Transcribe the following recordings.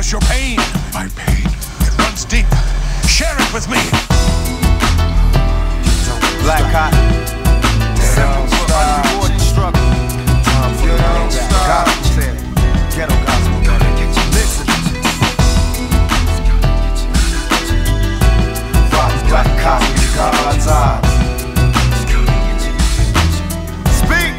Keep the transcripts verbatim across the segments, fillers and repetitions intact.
us your pain. My pain, it runs deep. Share it with me. Black Cotton. Simple but rewarding struggle. If you don't stop, ghetto gospel. Listen. Rock Black Cotton in God's eyes. Speak.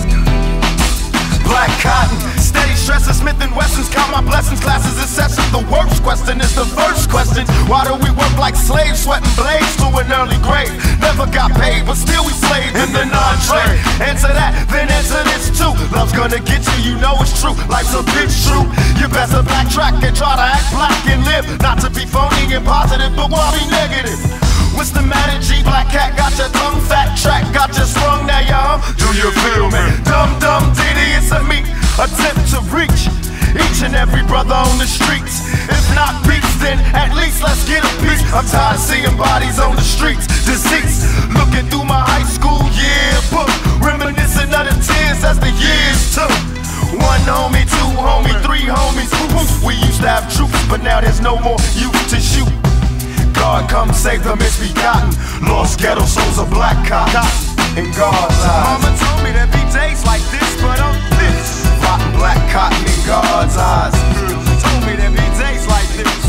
Black Cotton. Steady stressing, Smith and Wessons. Count my blessings, classes in session. The worst question is the first question. Why do we work like slaves, sweating blades to an early grave? Never got paid, but still we slaves in the non-trade. Answer that, then answer this too. Love's gonna get you, you know it's true. Life's a bitch true. You better backtrack and try to act black and live. Not to be phony and positive, but why be negative? What's the matter, G? Black cat got your tongue fat, track got you sprung, now you hum. Do you feel me? Dumb, dumb, tedious of me. Attempt to reach each and every brother on the streets. If not beats, then at least let's get a piece. I'm tired of seeing bodies on the streets, deceased. Looking through my high school yearbook, reminiscing of the tears as the years took. One homie, two homie, three homies. We used to have troops, but now there's no more youth to shoot. God come save the misbegotten. Lost ghetto souls of Black Cotton in God's eyes. Mama told me there'd be days like this, but on this rotten Black Cotton in God's eyes. Told me there'd be days like this.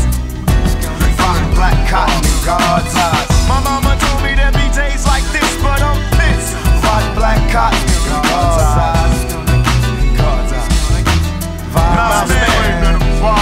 Rotten Black Cotton in God's eyes. My mama told me there'd be days like this, but on this rotten Black Cotton in God's eyes. God's eyes. Nah, man.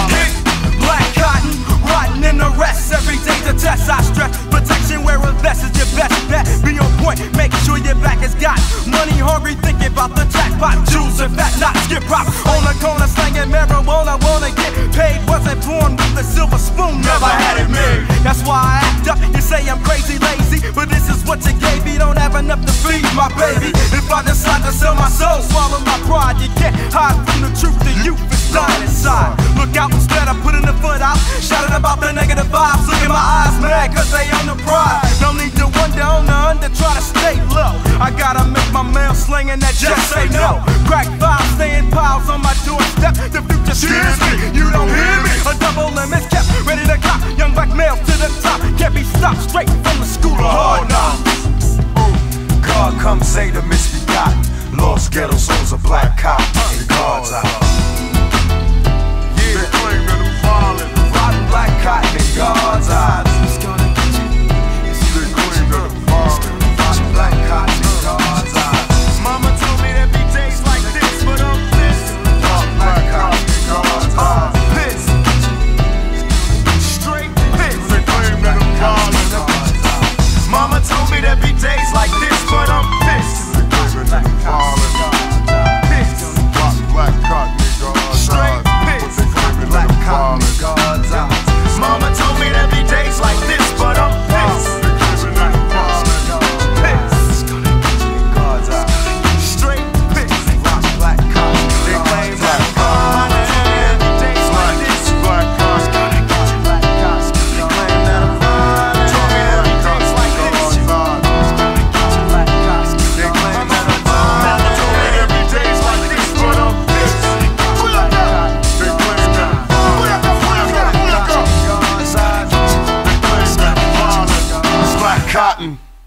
Black Cotton, rotten in the rest. Every day the test I stress. Protection where invest is your best bet. Be on point, make sure your back is got. Money hungry, thinking about the jackpot. Jewels and fat, not skip pop. On the corner slanging marijuana, wanna get paid. Wasn't born with a silver spoon, never had it made. That's why I act up, you say I'm crazy, lazy. But this is what you gave me, don't have enough to feed my baby. If I decide to sell my soul, swallow my pride. You can't hide from the truth, the youth is dying inside. Look out instead of putting the foot out. Shouting about the negative vibes, look in my eyes mad cause they on the pride. No need to wonder on the under, try to stay low. I gotta make my mail slinging that just say no. Crack five, staying piles on my doorstep. The future scares me, you don't hear me. A double limit kept, ready to cop. Young black males to the top, can't be stopped straight from the school of hard knocks. God come save the misbegotten. Lost ghetto souls of Black Cotton.